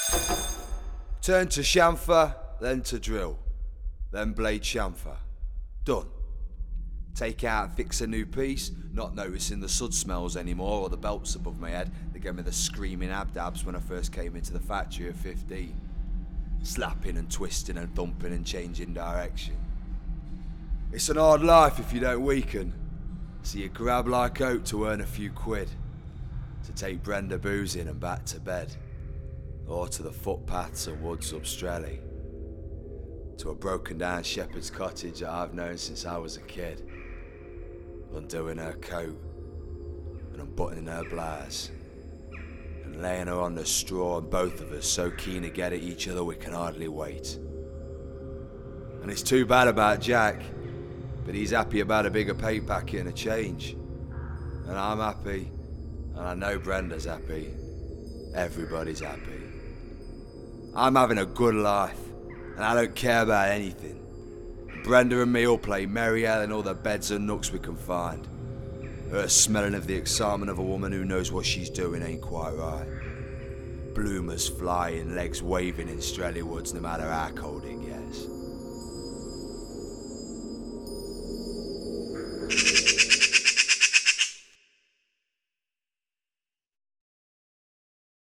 Turn to chamfer, then to drill, then blade chamfer. Done. Take out and fix a new piece, not noticing the sud smells anymore or the belts above my head that gave me the screaming abdabs when I first came into the factory at 15. Slapping and twisting and thumping and changing direction. It's an hard life if you don't weaken, so you grab like oak to earn a few quid, to take Brenda boozing and back to bed, or to the footpaths and woods up Strelly, to a broken down shepherd's cottage that I've known since I was a kid, undoing her coat and unbuttoning her blouse and laying her on the straw, and both of us so keen to get at each other we can hardly wait. And it's too bad about Jack, but he's happy about a bigger pay packet and a change. And I'm happy, and I know Brenda's happy. Everybody's happy. I'm having a good life, and I don't care about anything. Brenda and me will play merry hell in all the beds and nooks we can find. Her smelling of the excitement of a woman who knows what she's doing ain't quite right. Bloomers flying, legs waving in Strelly Woods no matter how cold it